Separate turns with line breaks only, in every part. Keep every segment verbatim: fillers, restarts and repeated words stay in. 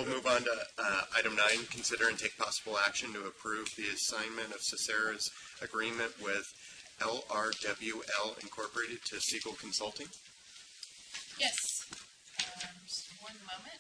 we'll move on to uh, item nine, consider and take possible action to approve the assignment of Cesara's agreement with L R W L Incorporated to Siegel Consulting.
Yes. Um, just one moment.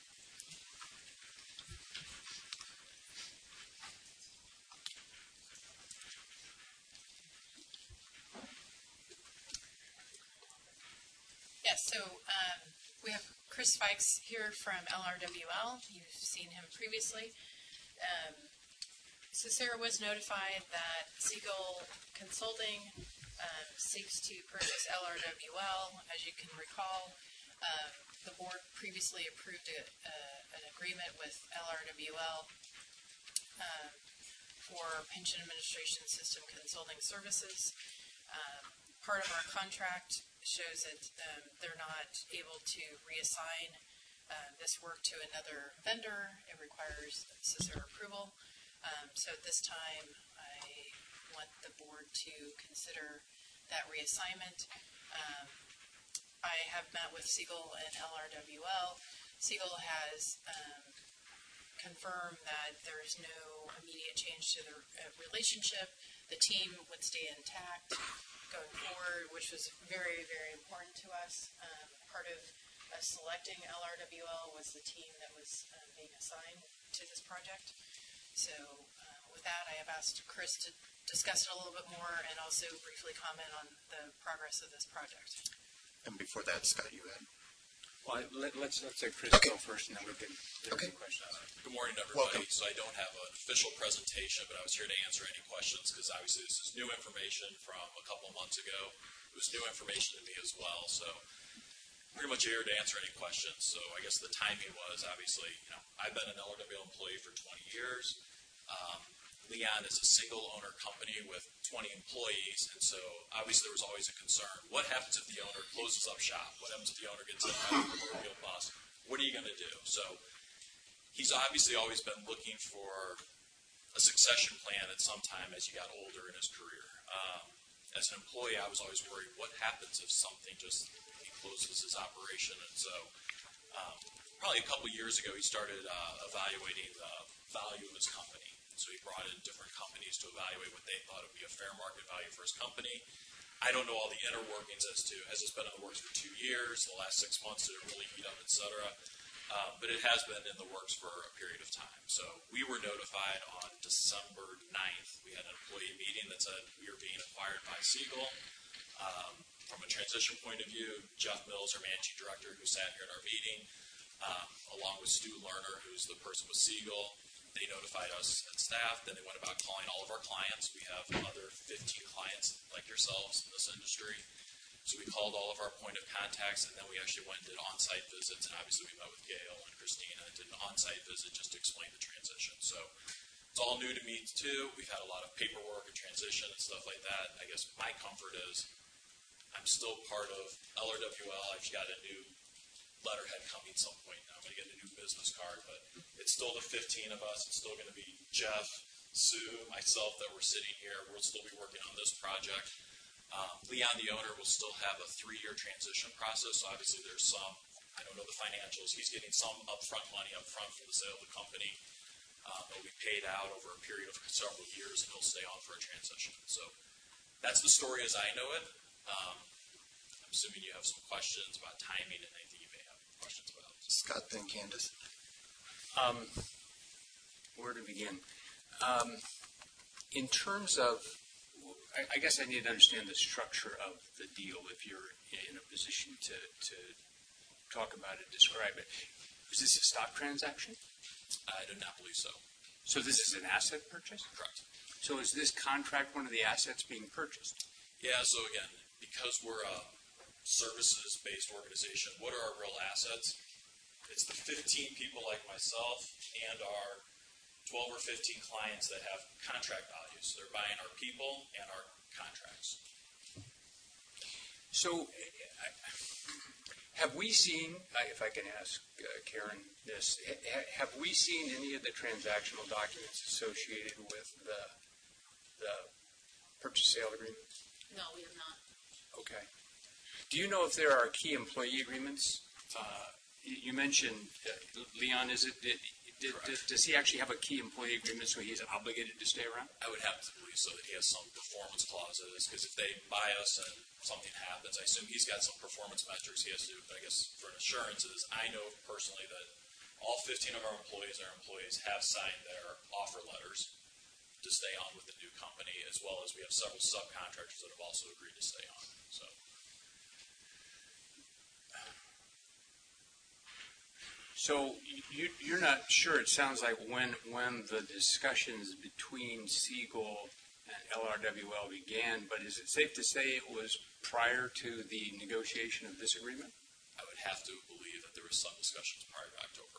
Yes, so um, we have Chris Fikes here from L R W L. You've seen him previously. Um, Cesara was notified that Siegel Consulting um, seeks to purchase L R W L. As you can recall, um, the board previously approved a, a, an agreement with L R W L um, for pension administration system consulting services. Um, part of our contract shows that um, they're not able to reassign uh, this work to another vendor. It requires Cesara approval. Um, so at this time, I want the board to consider that reassignment. Um, I have met with Siegel and L R W L. Siegel has um, confirmed that there is no immediate change to the uh, relationship. The team would stay intact going forward, which was very, very important to us. Um, part of uh, selecting L R W L was the team that was uh, being assigned to this project. So uh, with that, I have asked Chris to discuss it a little bit more and also briefly comment on the progress of this project.
And before that, Scott, you had.
Well, let, let's let's let Chris
Okay.
go first, and then we can take
Okay.
some questions.
Good morning, everybody.
Welcome.
So I don't have an official presentation, but I was here to answer any questions because obviously this is new information from a couple of months ago. It was new information to me as well. So pretty much here to answer any questions. So I guess the timing was obviously, you know, I've been an L R W L employee for twenty years. Um, Leon is a single owner company with twenty employees, and so obviously there was always a concern. What happens if the owner closes up shop? What happens if the owner gets hit by the proverbial bus? What are you going to do? So he's obviously always been looking for a succession plan at some time as he got older in his career. Um, as an employee, I was always worried, what happens if something just, he closes his operation? And so um, probably a couple years ago, he started uh, evaluating the value of his company. So he brought in different companies to evaluate what they thought would be a fair market value for his company. I don't know all the inner workings as to, has this been in the works for two years, the last six months did it really heat up, et cetera. Um, but it has been in the works for a period of time. So we were notified on December ninth. We had an employee meeting that said we are being acquired by Siegel. Um, from a transition point of view, Jeff Mills, our managing director, who sat here at our meeting, um, along with Stu Lerner, who's the person with Siegel, they notified us at staff. Then they went about calling all of our clients. We have other fifteen clients like yourselves in this industry. So we called all of our point of contacts, and then we actually went and did on-site visits. And obviously we met with Gail and Christina and did an on-site visit just to explain the transition. So it's all new to me too. We've had a lot of paperwork and transition and stuff like that. I guess my comfort is I'm still part of L R W L. I've got a new letterhead coming some point now. I'm going to get a new business card, but it's still the fifteen of us. It's still going to be Jeff, Sue, myself that we're sitting here. We'll still be working on this project. Um, Leon, the owner, will still have a three-year transition process. So obviously there's some, I don't know the financials. He's getting some upfront money upfront from the sale of the company. Um, it'll be paid out over a period of several years, and he'll stay on for a transition. So that's the story as I know it. Um, I'm assuming you have some questions about timing and anything you may have questions about.
Scott, then Candace.
Um, where to begin? Um, in terms of, I, I guess I need to understand the structure of the deal if you're in a position to, to talk about it, describe it. Is this a stock transaction?
I do not believe so.
So this is an asset purchase?
Correct.
So is this contract one of the assets being purchased?
Yeah, so again, because we're a services-based organization, what are our real assets? It's the fifteen people like myself and our twelve or fifteen clients that have contract values. They're buying our people and our contracts.
So have we seen, if I can ask uh, Karen this, ha- have we seen any of the transactional documents associated with the, the purchase sale agreement?
No, we have not.
Okay. Do you know if there are key employee agreements? Uh, you mentioned, uh, Leon, is it, did, Did, does, does he actually have a key employee agreement, so he's obligated to stay around?
I would have to believe so, that he has some performance clauses, because if they buy us and something happens, I assume he's got some performance metrics he has to do, but I guess for an assurances, I know personally that all fifteen of our employees, our employees have signed their offer letters to stay on with the new company, as well as we have several subcontractors that have also agreed to stay on, so.
So you, you're not sure, it sounds like, when, when the discussions between Siegel and L R W L began, but is it safe to say it was prior to the negotiation of this agreement?
I would have to believe that there was some discussions prior to October.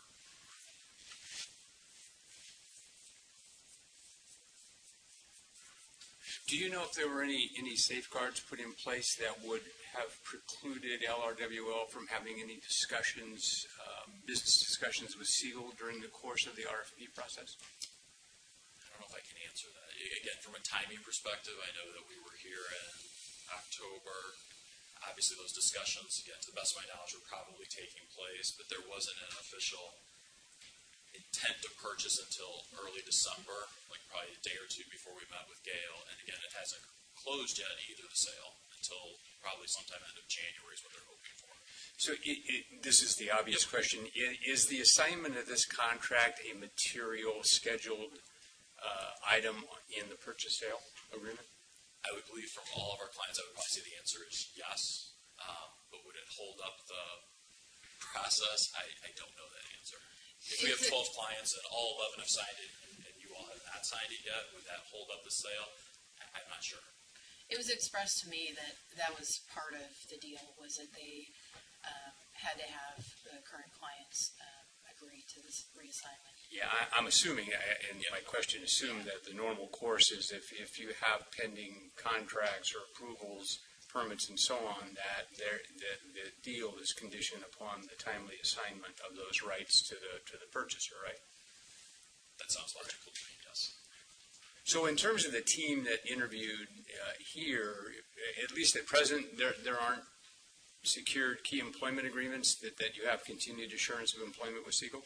Do you know if there were any, any safeguards put in place that would have precluded L R W L from having any discussions, um, business discussions with Siegel during the course of the R F P process?
I don't know if I can answer that. Again, from a timing perspective, I know that we were here in October. Obviously, those discussions, again, to the best of my knowledge, were probably taking place, but there wasn't an official intent to purchase until early December, like probably a day or two before we met with Gale. And again, it hasn't closed yet either, the sale, until probably sometime end of January is what they're hoping for.
So it, it, this is the obvious yep. question. Is the assignment of this contract a material scheduled uh, item in the purchase sale agreement?
I would believe from all of our clients, I would probably say the answer is yes. Um, but would it hold up the process? I, I don't know that answer. If we have twelve clients and all eleven have signed it and you all have not signed it yet, would that hold up the sale? I'm not sure.
It was expressed to me that that was part of the deal, was that they um, had to have the current clients um, agree to this reassignment.
Yeah, I, I'm assuming, and my question assumed that the normal course is if, if you have pending contracts or approvals, permits and so on, that there, the, the deal is conditioned upon the timely assignment of those rights to the to the purchaser, right?
That sounds logical to me, yes.
So in terms of the team that interviewed uh, here, at least at present, there there aren't secured key employment agreements that, that you have continued assurance of employment with Siegel?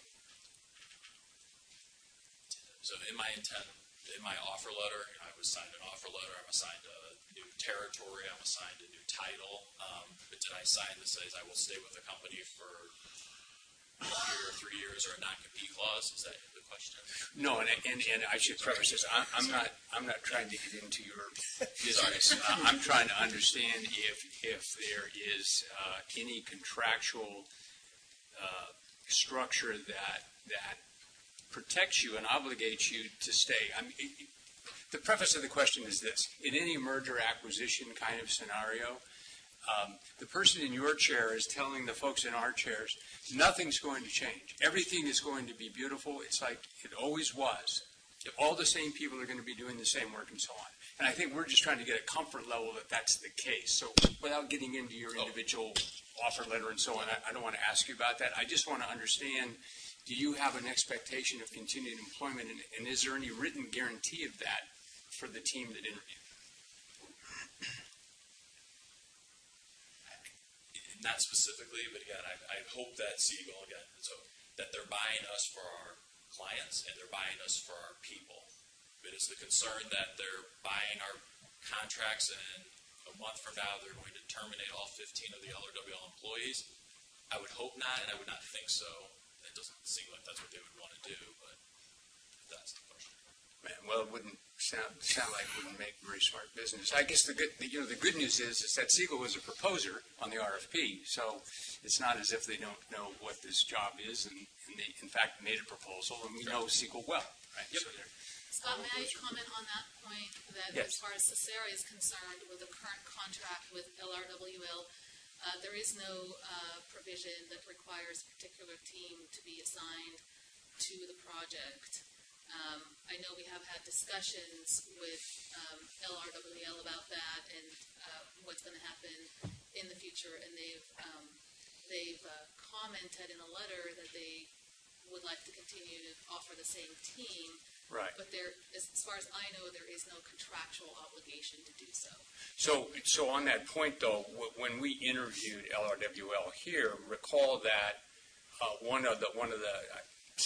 So in my intent, in my offer letter, you know, I was signed an offer letter, I'm assigned a new territory, I'm assigned a new title, um, but did I sign that says I will stay with the company for one year or three years or a non-compete clause? Is that the question?
No, and and, and I should preface this. I, I'm not I'm not trying to get into your business. uh, I'm trying to understand if if there is uh, any contractual uh, structure that that protects you and obligates you to stay. I mean, it, the preface of the question is this: in any merger acquisition kind of scenario, Um, the person in your chair is telling the folks in our chairs, nothing's going to change. Everything is going to be beautiful. It's like it always was. All the same people are going to be doing the same work and so on. And I think we're just trying to get a comfort level that that's the case. So without getting into your individual offer letter and so on, I, I don't want to ask you about that. I just want to understand, do you have an expectation of continued employment, and, and is there any written guarantee of that for the team that interviewed?
Not specifically, but again, I, I hope that Siegel, again, so that they're buying us for our clients and they're buying us for our people. It is the concern that they're buying our contracts and a month from now they're going to terminate all fifteen of the L R W L employees. I would hope not, and I would not think so. It doesn't seem like that's what they would want to do, but that's the question.
Man, well, it wouldn't sound sound like it wouldn't make very smart business. I guess the good the, you know the good news is is that Siegel was a proposer on the R F P, so it's not as if they don't know what this job is, and, and they in fact made a proposal, and we
Sure.
know Siegel well, right?
Yep.
So they're-
Scott, may I comment on that point, that
Yes.
as far as Cesara is concerned, with the current contract with L R W L, uh, there is no uh, provision that requires a particular team to be assigned to the project. Um, I know we have had discussions with um, L R W L about that and uh, what's going to happen in the future, and they've um, they've uh, commented in a letter that they would like to continue to offer the same team.
Right.
But there, as far as I know, there is no contractual obligation to do so.
So, so on that point, though, w- when we interviewed L R W L here, recall that uh, one of the one of the uh,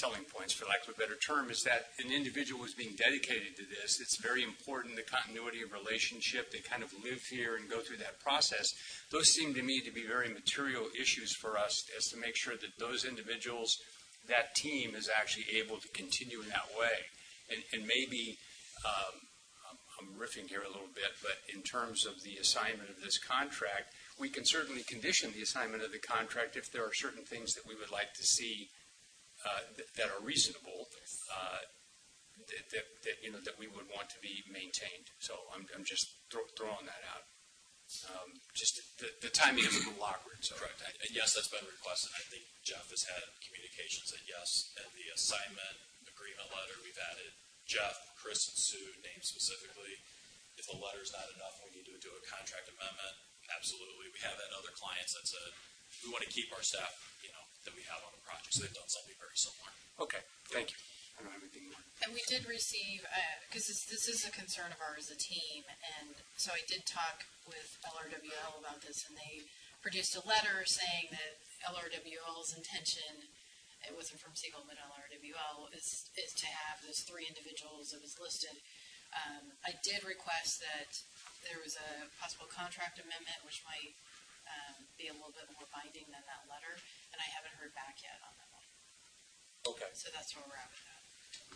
selling points, for lack of a better term, is that an individual is being dedicated to this. It's very important, the continuity of relationship. They kind of live here and go through that process. Those seem to me to be very material issues for us, as to make sure that those individuals, that team, is actually able to continue in that way. And, and maybe, um, I'm, I'm riffing here a little bit, but in terms of the assignment of this contract, we can certainly condition the assignment of the contract if there are certain things that we would like to see uh, th- that are reasonable, uh, that, that, that you know that we would want to be maintained. So I'm, I'm just throw, throwing that out. Um, just the, the timing is a little awkward. So.
Correct. I, and yes, that's been requested. I think Jeff has had communications that yes, and the assignment agreement letter, we've added Jeff, Chris, and Sue named specifically. If the letter's not enough, we need to do a contract amendment. Absolutely. We have had other clients that said, we want to keep our staff, you know, that we have on the project. So they've done something very similar.
Okay, thank you. I don't have anything more.
And we did receive, because this, this is a concern of ours as a team, and so I did talk with L R W L about this, and they produced a letter saying that L R W L's intention, it wasn't from Siegel, but L R W L, is, is to have those three individuals that was listed. Um, I did request that there was a possible contract amendment, which might um, be a little bit more binding than that letter, and I haven't heard back yet on that one.
Okay.
So that's where we're at with that.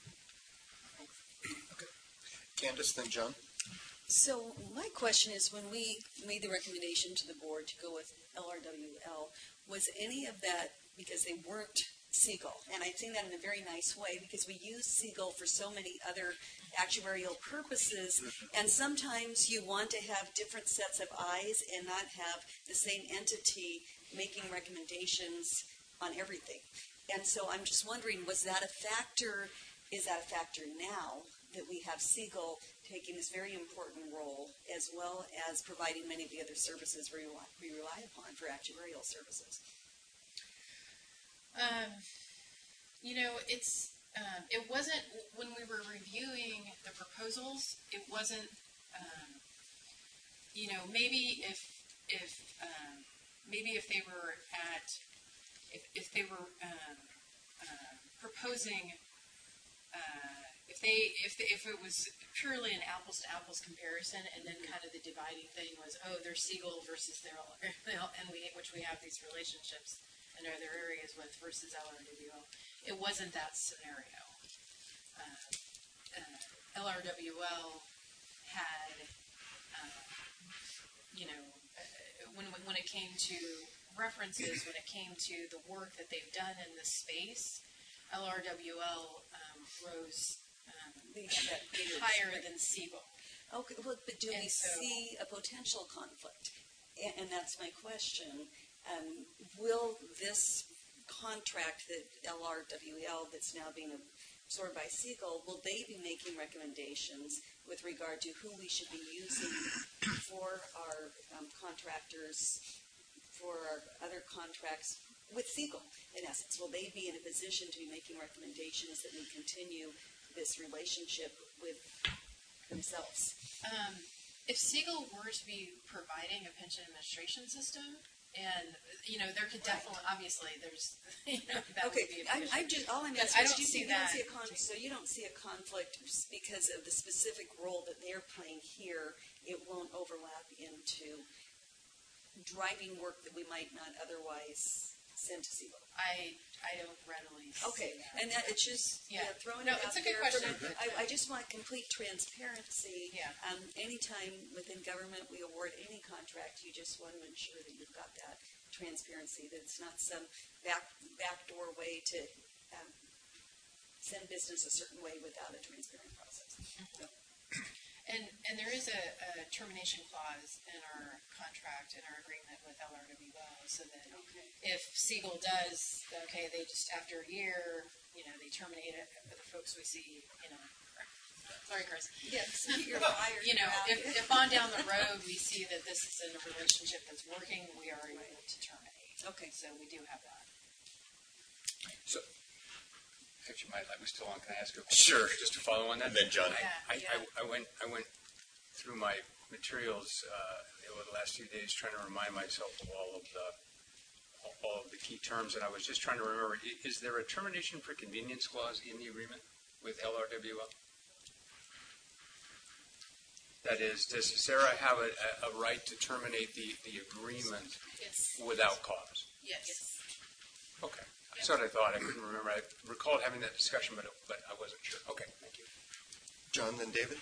Okay. Candace, then John.
So my question is, when we made the recommendation to the board to go with L R W L, was any of that because they weren't Siegel? And I think that in a very nice way, because we use Siegel for so many other actuarial purposes, and sometimes you want to have different sets of eyes and not have the same entity making recommendations on everything. And so I'm just wondering, was that a factor, is that a factor now that we have Siegel taking this very important role, as well as providing many of the other services we rely, we rely upon for actuarial services?
Um, you know, it's, um, it wasn't, when we were reviewing the proposals, it wasn't, um, you know, maybe if, if, um, maybe if they were at, if, if they were, um, uh, proposing, uh, if they, if, if it was purely an apples to apples comparison, and then kind of the dividing thing was, oh, they're Siegel versus their, and we, which we have these relationships in other areas with versus L R W L. It wasn't that scenario. Uh, uh, L R W L had, uh, you know, uh, when when it came to references, when it came to the work that they've done in this space, L R W L um, rose um, higher than Siegel.
Okay, well, but do
And
we
so-
see a potential conflict? And, and that's my question. Um, will this contract that L R W L that's now being absorbed by Siegel, will they be making recommendations with regard to who we should be using for our um, contractors, for our other contracts with Siegel, in essence? Will they be in a position to be making recommendations that we continue this relationship with themselves?
Um, if Siegel were to be providing a pension administration system, and, you know, there could definitely, obviously, there's, you know, that
Okay,
would be a
I,
position.
I just, all I'm
But
asking
I
is,
don't
do you,
see
you don't
that.
see a con- so you don't see a conflict because of the specific role that they're playing here. It won't overlap into driving work that we might not otherwise send to Siegel.
I, I don't readily see
Okay,
that.
and that, it's just,
Yeah.
yeah, throwing
No,
it out
it's a good
there.
question.
from- I, I just want complete transparency.
Yeah.
Um, anytime within government we award any contract, you just want to ensure that you've got that transparency, that it's not some back backdoor way to um, send business a certain way without a transparent process. So,
And, and there is a, a termination clause in our contract, in our agreement with L R W L, so that
okay.
if Siegel does, okay, they just, after a year, you know, they terminate it, but the folks we see, you know, sorry, Chris.
Yes, you're fired.
You know,
you're
if,
out.
if on down the road we see that this is a relationship that's working, we are able to terminate.
Okay.
So we do have that.
So, actually, my light was still on. Can I ask you a question?
Sure.
Just to follow on that?
And then John.
I,
Yeah,
I,
yeah.
I, I went I went through my materials uh, over the last few days trying to remind myself of all of the all of the key terms, and I was just trying to remember, i- is there a termination for convenience clause in the agreement with L R W L? That is, does Sarah have a, a right to terminate the, the agreement
Yes.
without cause?
Yes.
Okay. That's what I thought. I couldn't remember. I recalled having that discussion, but, it- but I wasn't sure. Okay, thank you.
John, then David?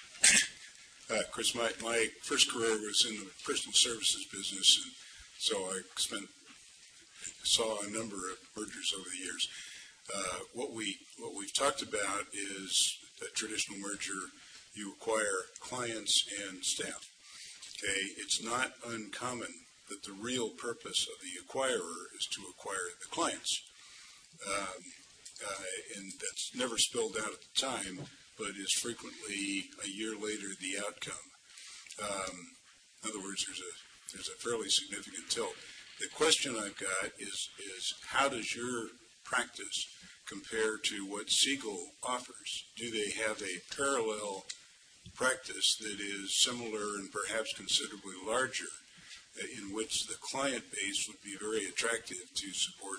Uh, Chris, my, my first career was in the personal services business, and so I spent, saw a number of mergers over the years. Uh, what we, what we've talked about is a traditional merger. You acquire clients and staff. Okay, it's not uncommon that the real purpose of the acquirer is to acquire the clients. Um, uh, and that's never spelled out at the time, but is frequently a year later the outcome. Um, in other words, there's a there's a fairly significant tilt. The question I've got is is how does your practice compare to what Siegel offers? Do they have a parallel practice that is similar and perhaps considerably larger, uh, in which the client base would be very attractive to support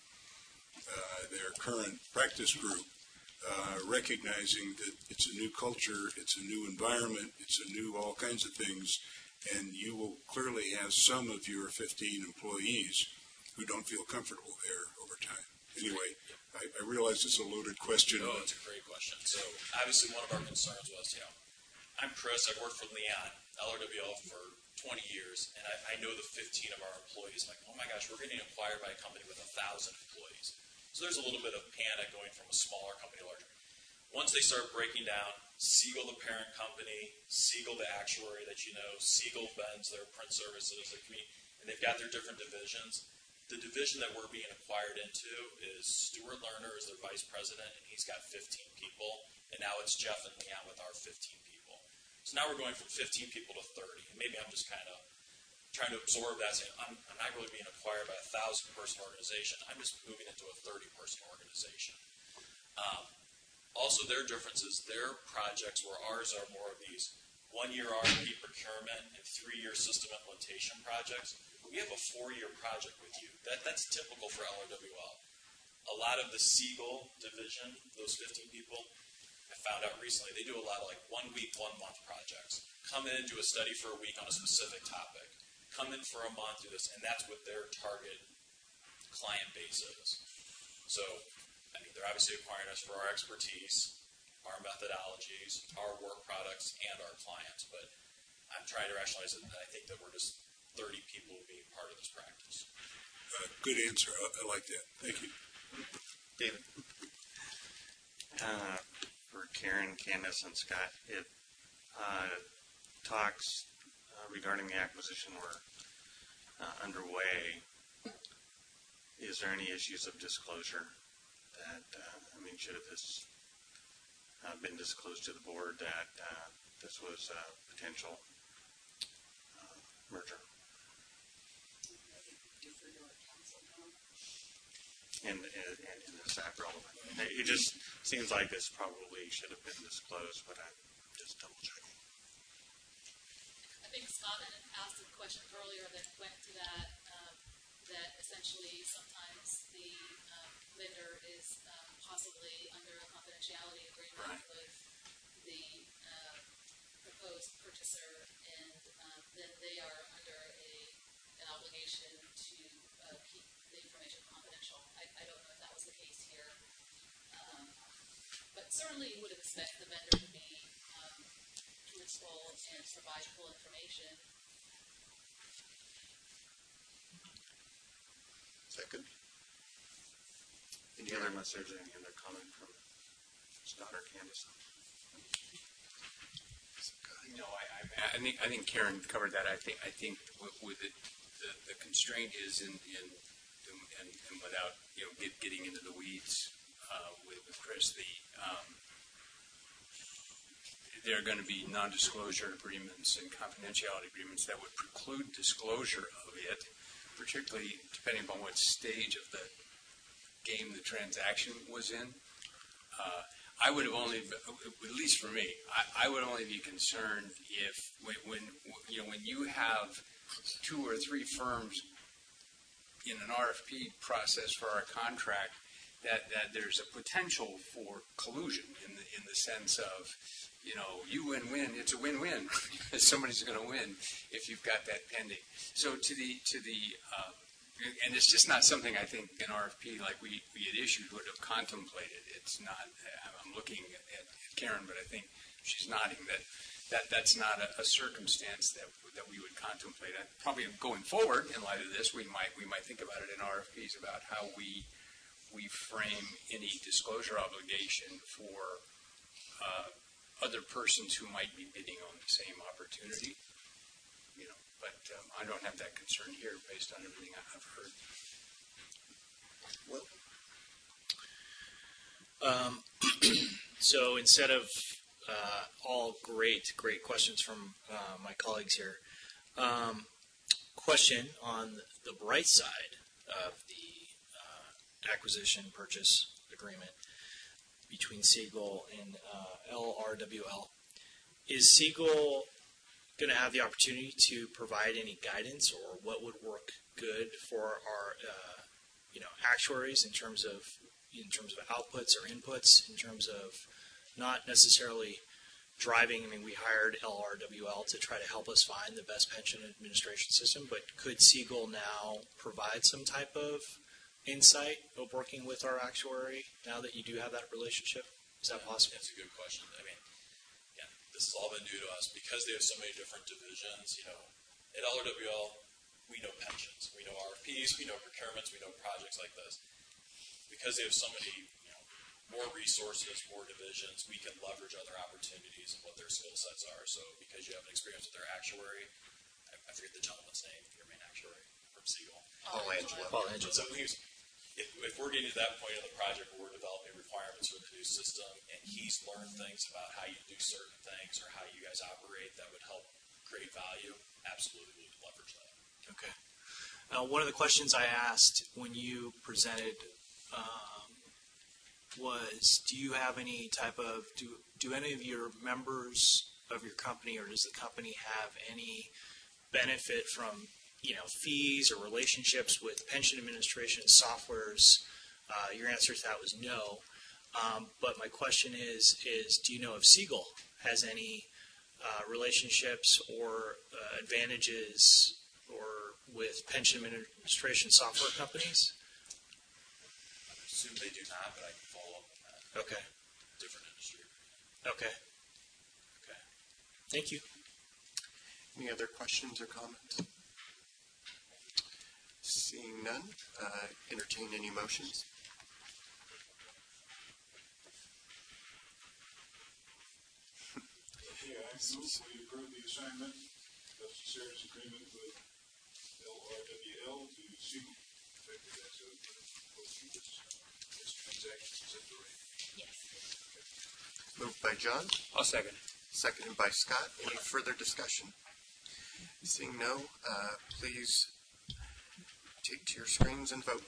uh, their current practice group? Uh, recognizing that it's a new culture, it's a new environment, it's a new all kinds of things, and you will clearly have some of your fifteen employees who don't feel comfortable there over time. Anyway, I, I realize it's a loaded question.
No, it's a great question. So obviously one of our concerns was, you know, I'm Chris, I've worked for Leon, L R W L for twenty years, and I, I know the fifteen of our employees. Like, oh my gosh, we're getting acquired by a company with a thousand employees. So there's a little bit of panic going from a smaller company to larger. Once they start breaking down, Siegel, the parent company, Siegel, the actuary that you know, Siegel, Benz, their print services, and they've got their different divisions. The division that we're being acquired into is Stuart Lerner is their vice president, and he's got fifteen people. And now it's Jeff and Leon with our fifteen people. So now we're going from fifteen people to thirty. And maybe I'm just kind of trying to absorb that, saying I'm, I'm not really being acquired by a thousand person organization. I'm just moving into a thirty person organization. Um, also, their differences, their projects where ours are more of these one-year R and D procurement and three-year system implementation projects. We have a four-year project with you. That, that's typical for L R W L. A lot of the Siegel division, those fifteen people, I found out recently, they do a lot of like one-week, one-month projects. Come in and do a study for a week on a specific topic. Come in for a month, do this, and that's what their target client base is. So, I mean, they're obviously acquiring us for our expertise, our methodologies, our work products, and our clients, but I'm trying to rationalize it, and I think that we're just thirty people being part of this practice.
Uh, good answer. I, I like that. Thank you.
David?
Uh, for Karen, Candace, and Scott, if uh, talks uh, regarding the acquisition were uh, underway, is there any issues of disclosure that, uh, I mean, should have this uh, been disclosed to the board that uh, this was a potential uh, merger? And, and, and is that relevant? It just seems like this probably should have been disclosed, but I'm just double checking.
I think Scott had asked a question earlier that went to that, um, that essentially sometimes the um, vendor is um, possibly under a confidentiality agreement
Right.
with the uh, proposed purchaser, and um, then they are under a an obligation to uh, keep the information confidential. I, I don't know if that was the case here, um, but certainly you would expect the vendor to be um, truthful and provide full information.
Second.
Any other, unless there's any other comment from Scott or Candace?
No, I, I, I think I think Karen covered that. I think I think with, with it, the, the constraint is in, in and, and without you know get, getting into the weeds uh, with, with Chris, the um, there are going to be non-disclosure agreements and confidentiality agreements that would preclude disclosure of it, particularly depending upon what stage of the game the transaction was in. Uh, I would have only, at least for me, I, I would only be concerned if when, when you know when you have two or three firms in an R F P process for our contract, that, that there's a potential for collusion in the, in the sense of, you know, you win-win, it's a win-win. Somebody's going to win if you've got that pending. So to the, to the, uh, and it's just not something I think an R F P like we, we had issued would have contemplated. It's not, I'm looking at Karen, but I think she's nodding that, that that's not a, a circumstance that that we would contemplate. And probably going forward, in light of this, we might we might think about it in R F Ps about how we we frame any disclosure obligation for uh, other persons who might be bidding on the same opportunity. You know, but um, I don't have that concern here based on everything I've heard.
Well,
Um, so instead of uh, all great, great questions from uh, my colleagues here, um, question on the bright side of the uh, acquisition purchase agreement between Siegel and uh, L R W L. Is Siegel going to have the opportunity to provide any guidance or what would work good for our uh, you know, actuaries in terms of in terms of outputs or inputs, in terms of not necessarily driving? I mean, we hired L R W L to try to help us find the best pension administration system, but could Siegel now provide some type of insight of working with our actuary now that you do have that relationship? Is that possible?
That's a good question. I mean, yeah, this has all been new to us because they have so many different divisions. You know, at L R W L, we know pensions, we know R F Ps, we know procurements, we know projects like this. Because they have so many, you know, more resources, more divisions, we can leverage other opportunities and what their skill sets are. So because you have an experience with their actuary, I, I forget the gentleman's name, your main actuary from Siegel.
Paul Angelo.
Paul Angelo.
So he's, if, if we're getting to that point in the project where we're developing requirements for the new system, and he's learned things about how you do certain things or how you guys operate that would help create value, absolutely we would leverage that.
Okay. Now, one of the questions I asked when you presented um, was, do you have any type of, do, do any of your members of your company, or does the company have any benefit from, you know, fees or relationships with pension administration softwares? Uh, your answer to that was no. Um, but my question is, is do you know if Siegel has any uh, relationships or uh, advantages or with pension administration software companies?
I assume they do not, but I can follow up on that.
Okay.
Different industry.
Okay. Okay. Thank you.
Any other questions or comments? Seeing none, uh, entertain any motions.
Yeah, I move we approve the assignment of Sarah's agreement with L R W L to Siegel, effective as of the closing this, this transaction. Is that the right?
Yes.
Moved by John,
I'll second.
seconded by Scott. Any further discussion? Seeing no, uh, please take to your screens and vote.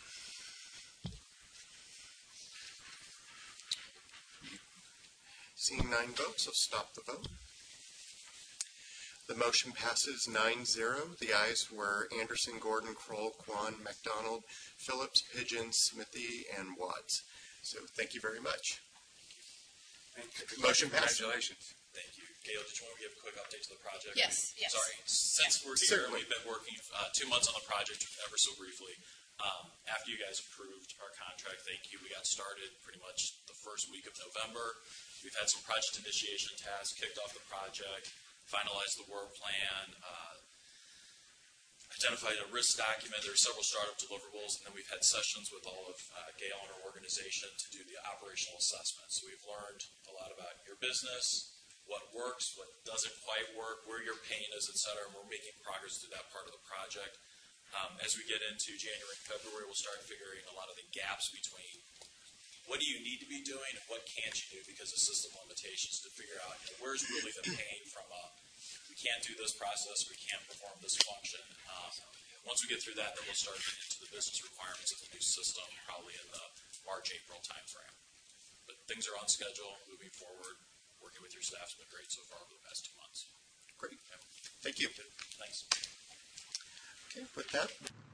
Seeing nine votes, I'll stop the vote. The motion passes nine zero. The ayes were Anderson, Gordon, Kroll, Kwan, McDonald, Phillips, Pigeon, Smithy, and Watts. So thank you very much.
Thank you.
Motion passes.
Congratulations.
Thank you. Gail, did you want to give a quick update to the project?
Yes, yes.
Sorry. Since we're here,
Certainly.
we've been working uh, two months on the project ever so briefly. Um, after you guys approved our contract, thank you. We got started pretty much the first week of November. We've had some project initiation tasks, kicked off the project, finalized the work plan, uh, identified a risk document. There are several startup deliverables, and then we've had sessions with all of uh, Gail and her organization to do the operational assessment. So we've learned a lot about your business, what works, what doesn't quite work, where your pain is, et cetera, and we're making progress through that part of the project. Um, as we get into January and February, we'll start figuring a lot of the gaps between what do you need to be doing and what can't you do because of system limitations to figure out, you know, where's really the pain from a, we can't do this process, we can't perform this function. Um, once we get through that, then we'll start getting into the business requirements of the new system, probably in the March, April timeframe. But things are on schedule, moving forward. Working with your staff's been great so far over the past two months.
Great. Thank you.
Thanks.
Okay, with that,